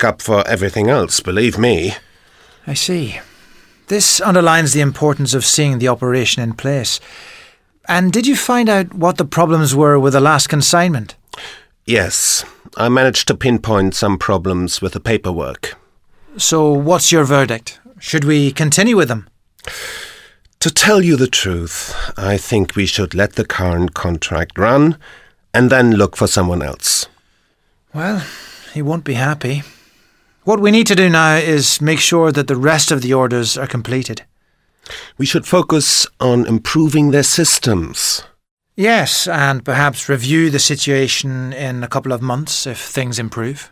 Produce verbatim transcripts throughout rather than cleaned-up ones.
make up for everything else, believe me. I see. This underlines the importance of seeing the operation in place. And did you find out what the problems were with the last consignment? Yes, I managed to pinpoint some problems with the paperwork. So what's your verdict? Should we continue with them? To tell you the truth, I think we should let the current contract run and then look for someone else. Well, he won't be happy. What we need to do now is make sure that the rest of the orders are completed. We should focus on improving their systems. Yes, and perhaps review the situation in a couple of months if things improve.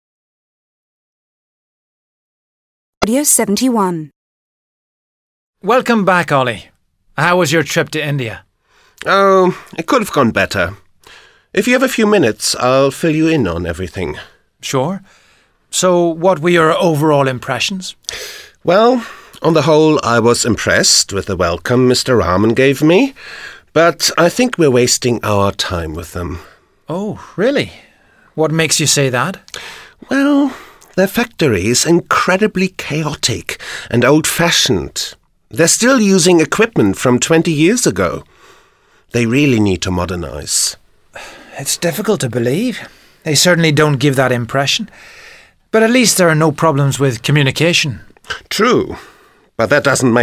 Audio seventy-one. Welcome back, Ollie. How was your trip to India? Oh, it could have gone better. If you have a few minutes, I'll fill you in on everything. Sure. So, what were your overall impressions? Well, on the whole, I was impressed with the welcome Mister Rahman gave me, but I think we're wasting our time with them. Oh, really? What makes you say that? Well, their factory is incredibly chaotic and old-fashioned. They're still using equipment from twenty years ago. They really need to modernize. It's difficult to believe. They certainly don't give that impression. But at least there are no problems with communication. True, but that doesn't make